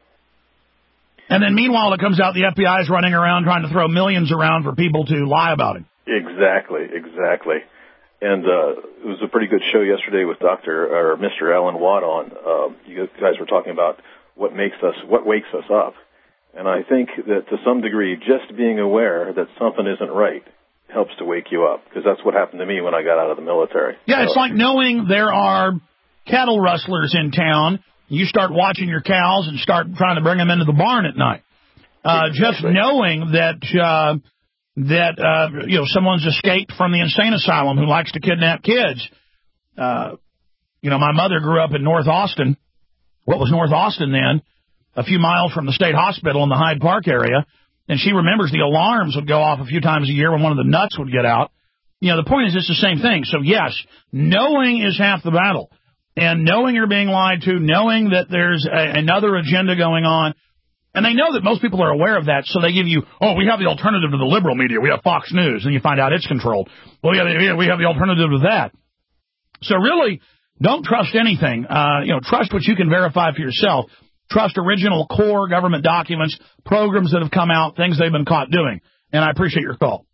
And then meanwhile, it comes out the F B I is running around trying to throw millions around for people to lie about him. Exactly, exactly. And uh, it was a pretty good show yesterday with Doctor or Mister Alan Watt on. Uh, you guys were talking about what makes us, what wakes us up. And I think that to some degree, just being aware that something isn't right helps to wake you up, because that's what happened to me when I got out of the military. Yeah, so. It's like knowing there are cattle rustlers in town. You start watching your cows and start trying to bring them into the barn at night. Uh, exactly. Just knowing that, uh, that, uh, you know, someone's escaped from the insane asylum who likes to kidnap kids. Uh, you know, my mother grew up in North Austin, what was North Austin then, a few miles from the state hospital in the Hyde Park area. And she remembers the alarms would go off a few times a year when one of the nuts would get out. You know, the point is it's the same thing. So, yes, knowing is half the battle. And knowing you're being lied to, knowing that there's a, another agenda going on, and they know that most people are aware of that, so they give you, oh, we have the alternative to the liberal media. We have Fox News, and you find out it's controlled. Well, we have, we have the alternative to that. So really, don't trust anything. Uh, you know, trust what you can verify for yourself. Trust original core government documents, programs that have come out, things they've been caught doing. And I appreciate your call.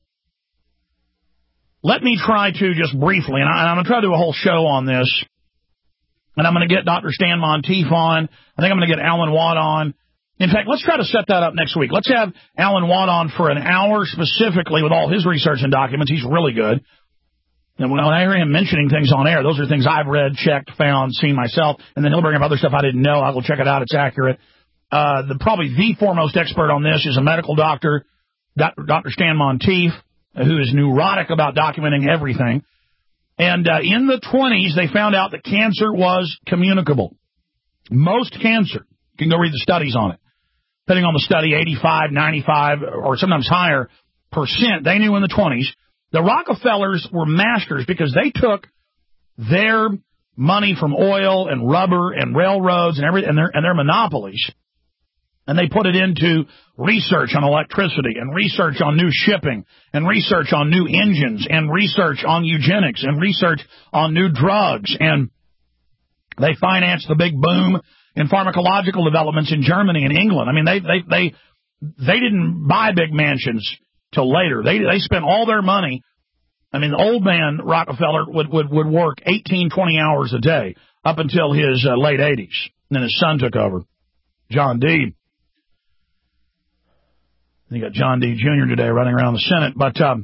Let me try to just briefly, and, I, and I'm going to try to do a whole show on this. And I'm going to get Doctor Stan Monteith on. I think I'm going to get Alan Watt on. In fact, let's try to set that up next week. Let's have Alan Watt on for an hour specifically with all his research and documents. He's really good. And when I hear him mentioning things on air, those are things I've read, checked, found, seen myself. And then he'll bring up other stuff I didn't know. I will check it out. It's accurate. Uh, the probably the foremost expert on this is a medical doctor, Doctor Stan Monteith, who is neurotic about documenting everything. And uh, in the twenties, they found out that cancer was communicable. Most cancer, you can go read the studies on it, depending on the study, eighty-five, ninety-five, or sometimes higher percent, they knew in the twenties. The Rockefellers were masters because they took their money from oil and rubber and railroads and every and their and their monopolies, and they put it into research on electricity and research on new shipping and research on new engines and research on eugenics and research on new drugs. And they financed the big boom in pharmacological developments in Germany and England. I mean, they they they they didn't buy big mansions till later. They they spent all their money. I mean, the old man Rockefeller would would, would work eighteen, twenty hours a day up until his uh, late eighties. And then his son took over, John D. You got John D. Junior today running around the Senate. But, um,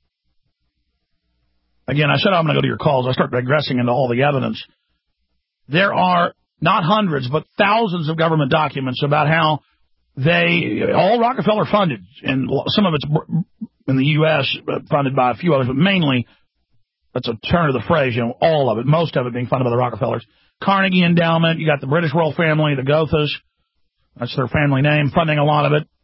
again, I said I'm going to go to your calls. I start digressing into all the evidence. There are not hundreds, but thousands of government documents about how they, all Rockefeller funded, and some of it's in the U S funded by a few others, but mainly, that's a turn of the phrase, you know, all of it, most of it being funded by the Rockefellers. Carnegie Endowment, you got the British royal family, the Gothas, that's their family name, funding a lot of it.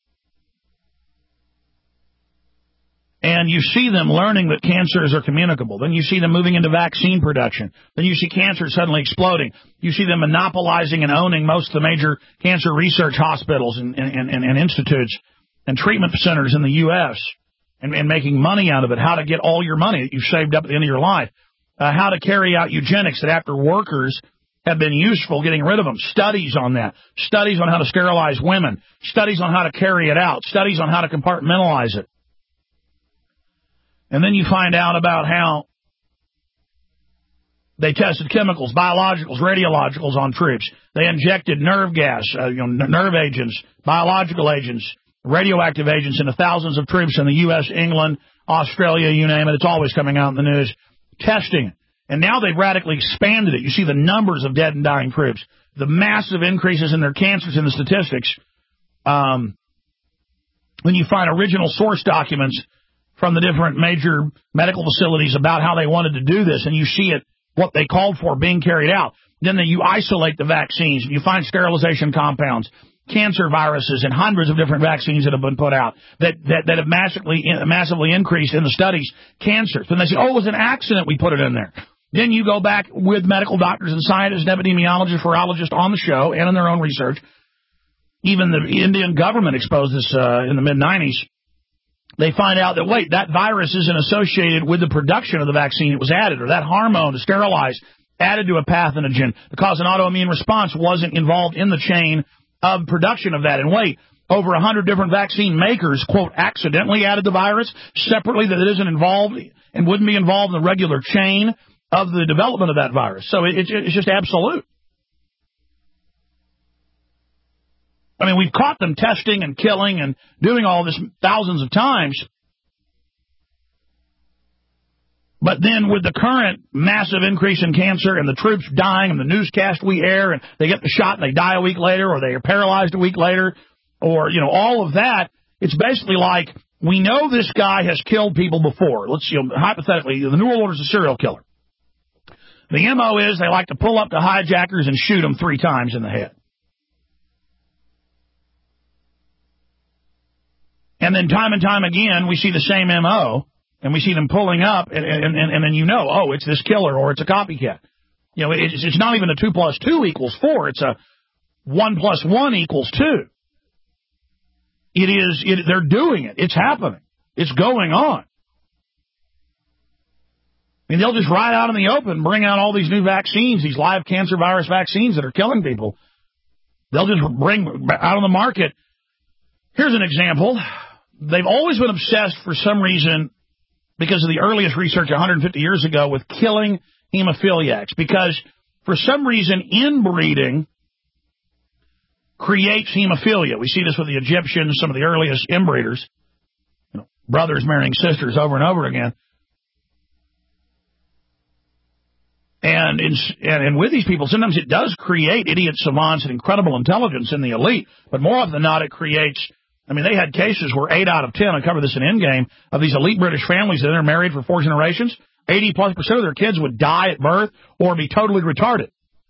And you see them learning that cancers are communicable. Then you see them moving into vaccine production. Then you see cancer suddenly exploding. You see them monopolizing and owning most of the major cancer research hospitals and, and, and, and institutes and treatment centers in the U S and, and making money out of it. How to get all your money that you've saved up at the end of your life. Uh, how to carry out eugenics that after workers have been useful, getting rid of them. Studies on that. Studies on how to sterilize women. Studies on how to carry it out. Studies on how to compartmentalize it. And then you find out about how they tested chemicals, biologicals, radiologicals on troops. They injected nerve gas, uh, you know, nerve agents, biological agents, radioactive agents into thousands of troops in the U S, England, Australia, you name it. It's always coming out in the news. Testing it. And now they've radically expanded it. You see the numbers of dead and dying troops, the massive increases in their cancers in the statistics. Um, when you find original source documents from the different major medical facilities about how they wanted to do this, and you see it, what they called for being carried out. Then they, you isolate the vaccines, and you find sterilization compounds, cancer viruses, and hundreds of different vaccines that have been put out that, that, that have massively, massively increased in the studies cancers. Then they say, oh, it was an accident we put it in there. Then you go back with medical doctors and scientists and epidemiologists, virologists on the show and in their own research. Even the Indian government exposed this uh, in the mid nineties. They find out that, wait, that virus isn't associated with the production of the vaccine. It was added, or that hormone to sterilize added to a pathogen to cause an autoimmune response wasn't involved in the chain of production of that. And wait, over one hundred different vaccine makers, quote, accidentally added the virus separately that it isn't involved and wouldn't be involved in the regular chain of the development of that virus. So it, it's just absolute. I mean, we've caught them testing and killing and doing all this thousands of times. But then with the current massive increase in cancer and the troops dying and the newscast we air and they get the shot and they die a week later or they are paralyzed a week later or, you know, all of that, it's basically like we know this guy has killed people before. Let's, you know, hypothetically, the New World Order is a serial killer. The M O is they like to pull up to hijackers and shoot them three times in the head. And then time and time again, we see the same M O, and we see them pulling up, and, and, and, and then you know, oh, it's this killer or it's a copycat. You know, it's, it's not even a two plus two equals four. It's a one plus one equals two. It is, it, they're doing it. It's happening. It's going on. I mean, they'll just ride out in the open, bring out all these new vaccines, these live cancer virus vaccines that are killing people. They'll just bring out on the market. Here's an example. They've always been obsessed for some reason, because of the earliest research one hundred fifty years ago, with killing hemophiliacs. Because for some reason, inbreeding creates hemophilia. We see this with the Egyptians, some of the earliest inbreeders, you know, brothers marrying sisters over and over again. And, in, and and with these people, sometimes it does create idiot savants and incredible intelligence in the elite, but more often than not, it creates, I mean, they had cases where eight out of ten, I covered this in Endgame, of these elite British families that are married for four generations, eighty plus percent of their kids would die at birth or be totally retarded.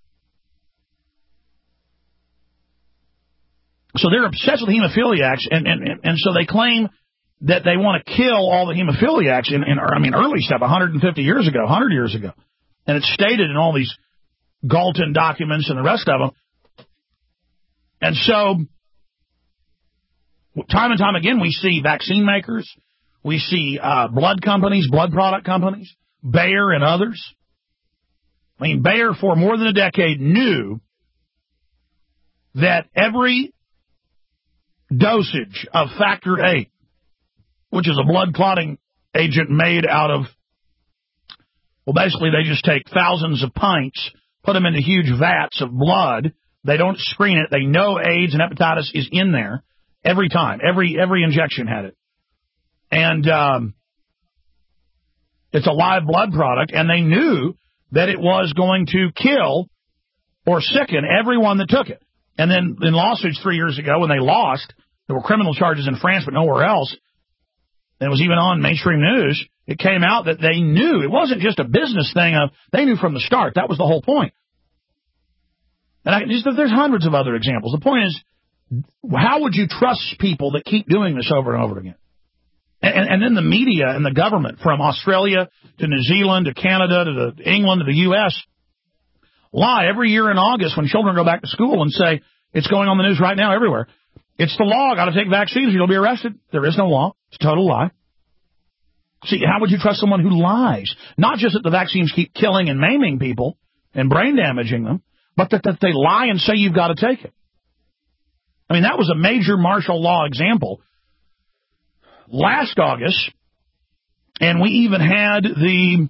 So they're obsessed with hemophiliacs, and, and, and so they claim that they want to kill all the hemophiliacs in, in I mean, early stuff, one hundred fifty years ago, one hundred years ago. And it's stated in all these Galton documents and the rest of them. And so, time and time again, we see vaccine makers, we see uh, blood companies, blood product companies, Bayer and others. I mean, Bayer for more than a decade knew that every dosage of factor eight, which is a blood clotting agent made out of, well, basically, they just take thousands of pints, put them into huge vats of blood. They don't screen it. They know AIDS and hepatitis is in there. Every time. Every every injection had it. And um, it's a live blood product, and they knew that it was going to kill or sicken everyone that took it. And then in lawsuits three years ago, when they lost, there were criminal charges in France but nowhere else, and it was even on mainstream news, it came out that they knew. It wasn't just a business thing. Of They knew from the start. That was the whole point. And I, just, there's hundreds of other examples. The point is, how would you trust people that keep doing this over and over again? And, and then the media and the government, from Australia to New Zealand to Canada to the England to the U S, lie every year in August when children go back to school and say, it's going on the news right now everywhere. It's the law. Got to take vaccines. You'll be arrested. There is no law. It's a total lie. See, how would you trust someone who lies? Not just that the vaccines keep killing and maiming people and brain damaging them, but that, that they lie and say you've got to take it. I mean, that was a major martial law example last August, and we even had the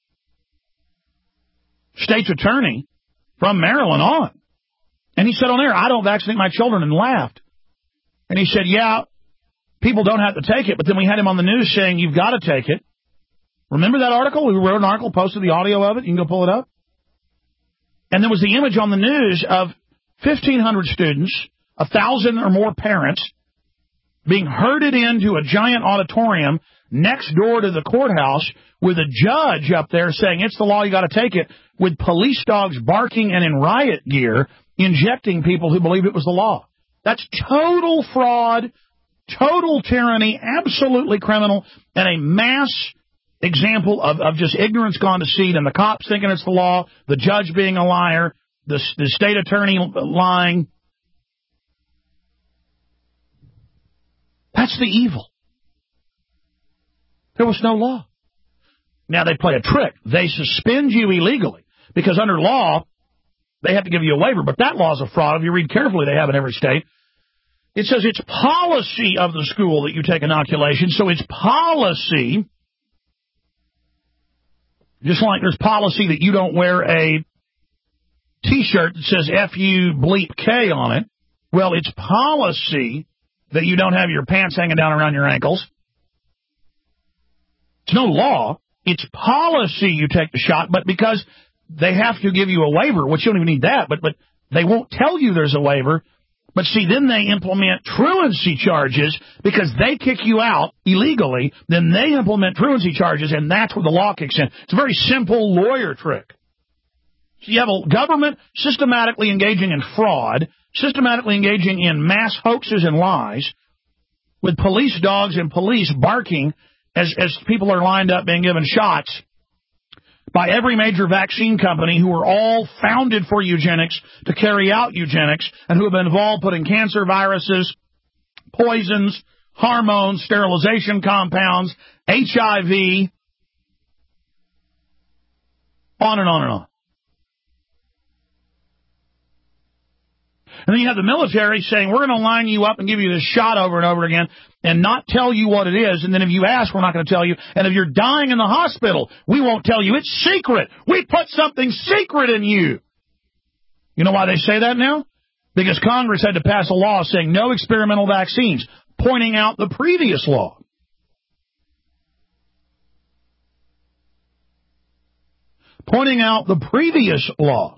state's attorney from Maryland on. And he said on air, I don't vaccinate my children, and laughed. And he said, yeah, people don't have to take it, but then we had him on the news saying you've got to take it. Remember that article? We wrote an article, posted the audio of it. You can go pull it up. And there was the image on the news of fifteen hundred students, one thousand or more parents, being herded into a giant auditorium next door to the courthouse with a judge up there saying it's the law, you got to take it, with police dogs barking and in riot gear, injecting people who believe it was the law. That's total fraud, total tyranny, absolutely criminal, and a mass example of, of just ignorance gone to seed, and the cops thinking it's the law, the judge being a liar, the, the state attorney lying. That's the evil. There was no law. Now they play a trick. They suspend you illegally because under law, they have to give you a waiver, but that law is a fraud. If you read carefully, they have in every state. It says it's policy of the school that you take inoculation, so it's policy, just like there's policy that you don't wear a T-shirt that says F U bleep K on it. Well, it's policy that you don't have your pants hanging down around your ankles. It's no law. It's policy you take the shot, but because they have to give you a waiver, which you don't even need that, but but they won't tell you there's a waiver. But see, then they implement truancy charges because they kick you out illegally. Then they implement truancy charges, and that's where the law kicks in. It's a very simple lawyer trick. So you have a government systematically engaging in fraud, systematically engaging in mass hoaxes and lies, with police dogs and police barking as, as people are lined up being given shots by every major vaccine company who are all founded for eugenics to carry out eugenics and who have been involved putting cancer viruses, poisons, hormones, sterilization compounds, H I V, on and on and on. And then you have the military saying, we're going to line you up and give you this shot over and over again and not tell you what it is. And then if you ask, we're not going to tell you. And if you're dying in the hospital, we won't tell you. It's secret. We put something secret in you. You know why they say that now? Because Congress had to pass a law saying no experimental vaccines, pointing out the previous law. Pointing out the previous law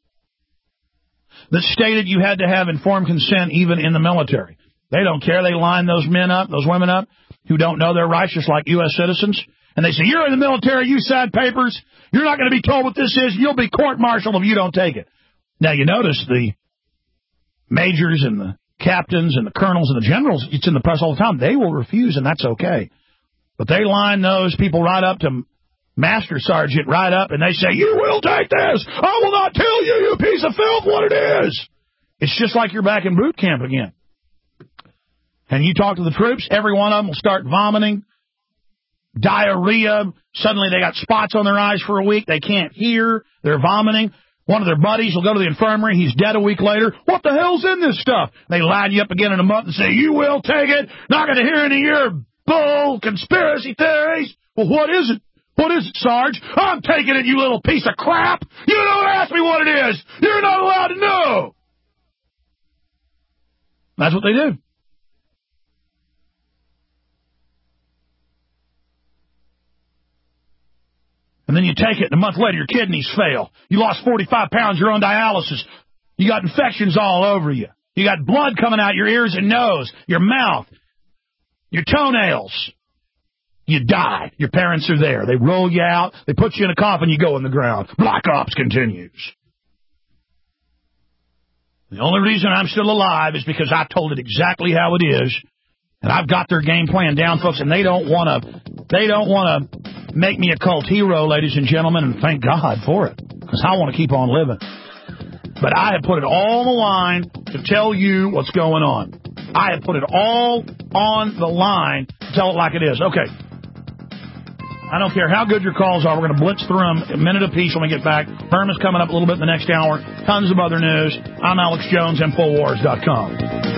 that stated you had to have informed consent even in the military. They don't care. They line those men up, those women up, who don't know their rights, just like U S citizens. And they say, you're in the military, you sign papers. You're not going to be told what this is. You'll be court-martialed if you don't take it. Now, you notice the majors and the captains and the colonels and the generals, it's in the press all the time. They will refuse, and that's okay. But they line those people right up to Master Sergeant right up, and they say, you will take this. I will not tell you, you piece of filth, what it is. It's just like you're back in boot camp again. And you talk to the troops, every one of them will start vomiting, diarrhea. Suddenly they got spots on their eyes for a week. They can't hear. They're vomiting. One of their buddies will go to the infirmary. He's dead a week later. What the hell's in this stuff? They line you up again in a month and say, you will take it. Not going to hear any of your bull conspiracy theories. Well, what is it? What is it, Sarge? I'm taking it, you little piece of crap. You don't ask me what it is. You're not allowed to know. That's what they do. And then you take it, and a month later your kidneys fail. You lost forty-five pounds, you're on dialysis. You got infections all over you. You got blood coming out your ears and nose, your mouth, your toenails. You die. Your parents are there. They roll you out. They put you in a coffin. You go in the ground. Black Ops continues. The only reason I'm still alive is because I told it exactly how it is. And I've got their game plan down, folks, and they don't want to they don't want to make me a cult hero, ladies and gentlemen, and thank God for it, because I want to keep on living. But I have put it all on the line to tell you what's going on. I have put it all on the line to tell it like it is. Okay. I don't care how good your calls are. We're going to blitz through them a minute apiece when we get back. Firm is coming up a little bit in the next hour. Tons of other news. I'm Alex Jones, Infowars dot com.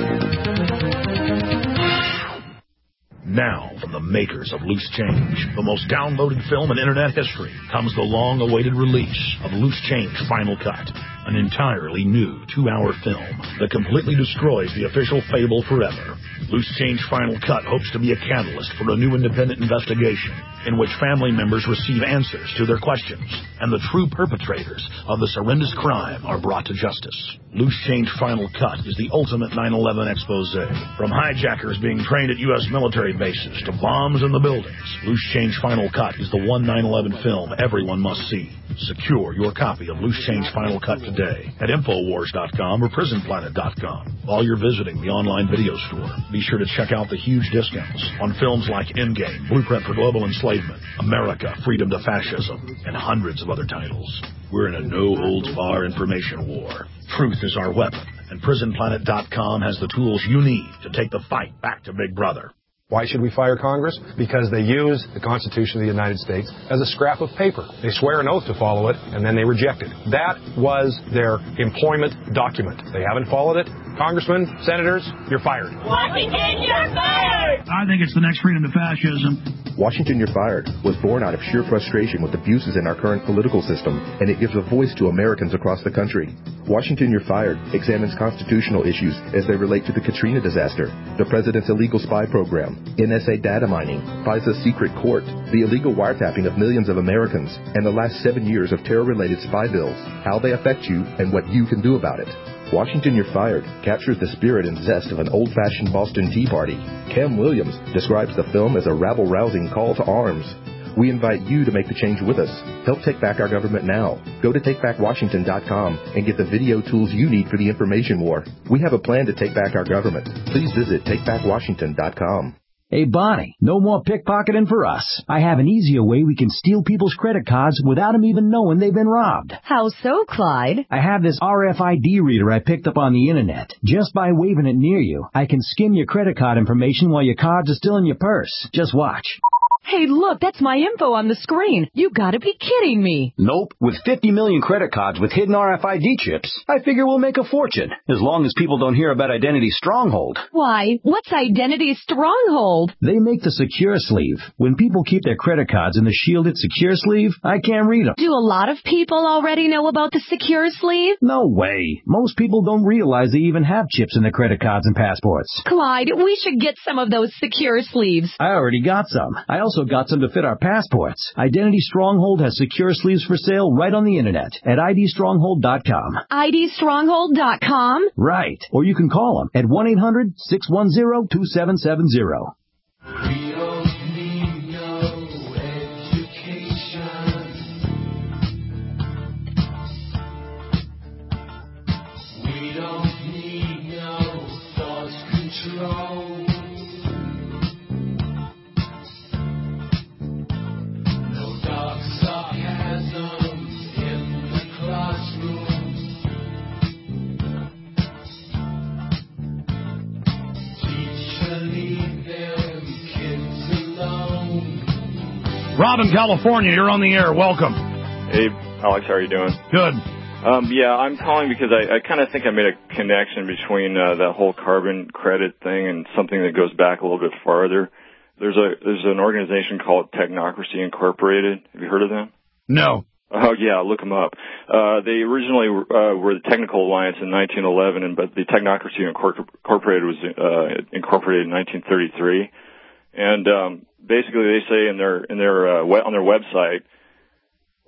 Now, from the makers of Loose Change, the most downloaded film in Internet history, comes the long-awaited release of Loose Change Final Cut, an entirely new two-hour film that completely destroys the official fable forever. Loose Change Final Cut hopes to be a catalyst for a new independent investigation in which family members receive answers to their questions and the true perpetrators of this horrendous crime are brought to justice. Loose Change Final Cut is the ultimate nine eleven expose. From hijackers being trained at U S military bases to bombs in the buildings, Loose Change Final Cut is the one nine eleven film everyone must see. Secure your copy of Loose Change Final Cut today at Infowars dot com or Prison Planet dot com. While you're visiting the online video store, be sure to check out the huge discounts on films like Endgame, Blueprint for Global Enslavement, America, Freedom to Fascism, and hundreds of other titles. We're in a no-holds-barred information war. Truth is our weapon, and Prison Planet dot com has the tools you need to take the fight back to Big Brother. Why should we fire Congress? Because they use the Constitution of the United States as a scrap of paper. They swear an oath to follow it, and then they reject it. That was their employment document. They haven't followed it. Congressmen, senators, you're fired. Washington, you're fired! I think it's the next Freedom to Fascism. Washington, You're Fired was born out of sheer frustration with abuses in our current political system, and it gives a voice to Americans across the country. Washington, You're Fired examines constitutional issues as they relate to the Katrina disaster, the president's illegal spy program, N S A data mining, FISA's secret court, the illegal wiretapping of millions of Americans, and the last seven years of terror-related spy bills, how they affect you, and what you can do about it. Washington, You're Fired captures the spirit and zest of an old-fashioned Boston Tea Party. Cam Williams describes the film as a rabble-rousing call to arms. We invite you to make the change with us. Help take back our government now. Go to take back washington dot com and get the video tools you need for the information war. We have a plan to take back our government. Please visit take back washington dot com. Hey, Bonnie, no more pickpocketing for us. I have an easier way we can steal people's credit cards without them even knowing they've been robbed. How so, Clyde? I have this R F I D reader I picked up on the internet. Just by waving it near you, I can skim your credit card information while your cards are still in your purse. Just watch. Hey, look, that's my info on the screen. You gotta be kidding me. Nope. With fifty million credit cards with hidden R F I D chips, I figure we'll make a fortune, as long as people don't hear about Identity Stronghold. Why? What's Identity Stronghold? They make the secure sleeve. When people keep their credit cards in the shielded secure sleeve, I can't read them. Do a lot of people already know about the secure sleeve? No way. Most people don't realize they even have chips in their credit cards and passports. Clyde, we should get some of those secure sleeves. I already got some. I also got some to fit our passports. Identity Stronghold has secure sleeves for sale right on the internet at I D stronghold dot com. I D stronghold dot com? Right. Or you can call them at one eight hundred six one zero two seven seven zero. Rob in California, you're on the air. Welcome. Hey, Alex, how are you doing? Good. Um, yeah, I'm calling because I, I kind of think I made a connection between uh, that whole carbon credit thing and something that goes back a little bit farther. There's a there's an organization called Technocracy Incorporated. Have you heard of them? No. Oh, yeah, look them up. Uh, they originally uh, were the Technical Alliance in nineteen eleven, and but the Technocracy Incorporated was uh, incorporated in nineteen thirty-three. And um, basically, they say in their in their uh, we- on their website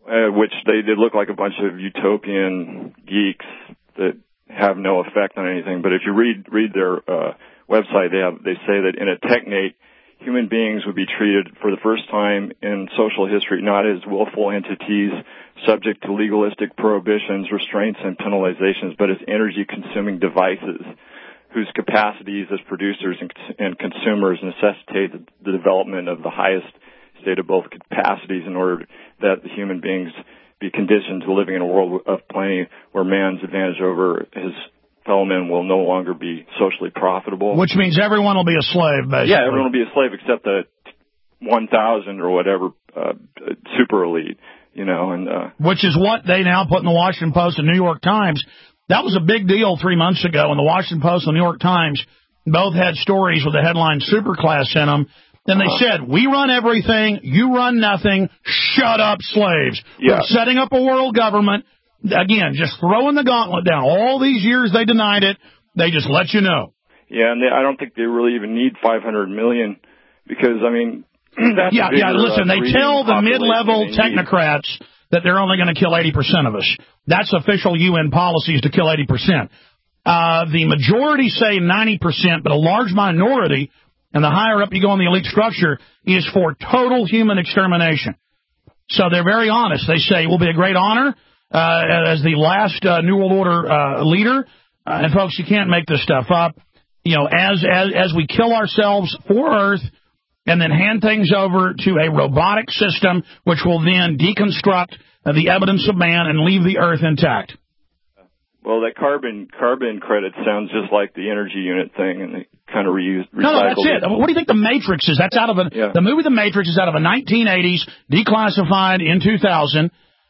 uh, which they, they look like a bunch of utopian geeks that have no effect on anything. But if you read read their uh, website, they have they say that in a technate, human beings would be treated for the first time in social history not as willful entities subject to legalistic prohibitions, restraints, and penalizations, but as energy-consuming devices whose capacities as producers and, and consumers necessitate the, the development of the highest state of both capacities in order that the human beings be conditioned to living in a world of plenty where man's advantage over his fellow men will no longer be socially profitable. Which means everyone will be a slave, basically. Yeah, everyone will be a slave except the one thousand or whatever uh, super elite, you know. and uh, Which is what they now put in the Washington Post and New York Times. That was a big deal three months ago when the Washington Post and the New York Times both had stories with the headline Superclass in them. Then they uh-huh. said, we run everything, you run nothing, shut up, slaves. Yeah. We're setting up a world government. Again, just throwing the gauntlet down. All these years they denied it. They just let you know. Yeah, and they, I don't think they really even need five hundred million because, I mean, that's Yeah, bigger, yeah, listen, uh, they tell the mid-level technocrats need. that they're only going to kill eighty percent of us. That's official U N policies to kill eighty percent. Uh, the majority say ninety percent, but a large minority, and the higher up you go in the elite structure, is for total human extermination. So they're very honest. They say it will be a great honor uh, as the last uh, New World Order uh, leader. Uh, and, folks, you can't make this stuff up. You know, as, as, as we kill ourselves for Earth and then hand things over to a robotic system, which will then deconstruct uh, the evidence of man and leave the Earth intact. Well, that carbon carbon credit sounds just like the energy unit thing, and they kind of reused. No, no, that's it. What do you think The Matrix is? That's out of a yeah. the movie The Matrix is out of a nineteen eighties, declassified in two thousand.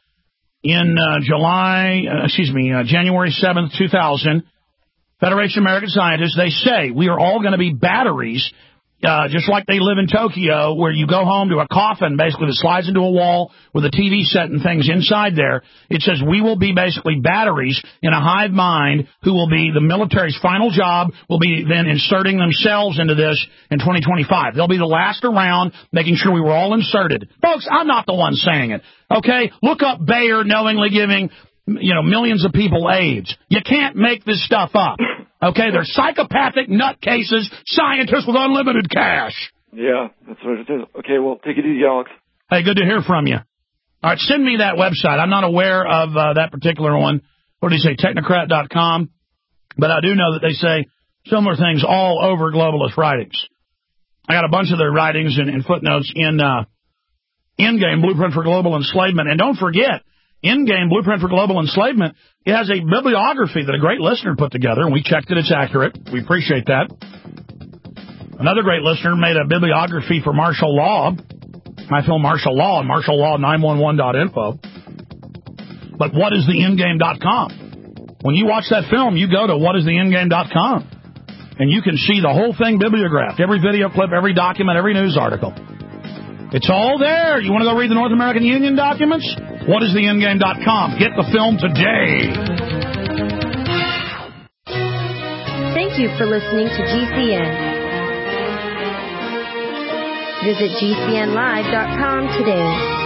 In uh, July, uh, excuse me, uh, January seventh, two thousand, Federation of American Scientists, they say we are all going to be batteries. Uh, just like they live in Tokyo, where you go home to a coffin, basically, that slides into a wall with a T V set and things inside there. It says we will be basically batteries in a hive mind who will be the military's final job, will be then inserting themselves into this in twenty twenty-five. They'll be the last around, making sure we were all inserted. Folks, I'm not the one saying it, okay? Look up Bayer knowingly giving, you know, millions of people AIDS. You can't make this stuff up. Okay, they're psychopathic nutcases, scientists with unlimited cash. Yeah, that's what it is. Okay, well, take it easy, Alex. Hey, good to hear from you. All right, send me that website. I'm not aware of uh, that particular one. What do you say, technocrat dot com? But I do know that they say similar things all over globalist writings. I got a bunch of their writings and, and footnotes in uh, Endgame, Blueprint for Global Enslavement. And don't forget, Endgame, Blueprint for Global Enslavement, it has a bibliography that a great listener put together, and we checked it. It's accurate. We appreciate that. Another great listener made a bibliography for martial law. I film martial law on martial law nine one one dot info. But what is the endgame dot com? When you watch that film, you go to what is the endgame dot com, and you can see the whole thing bibliographed, every video clip, every document, every news article. It's all there. You want to go read the North American Union documents? what is the endgame dot com. Get the film today. Thank you for listening to G C N. Visit G C N live dot com today.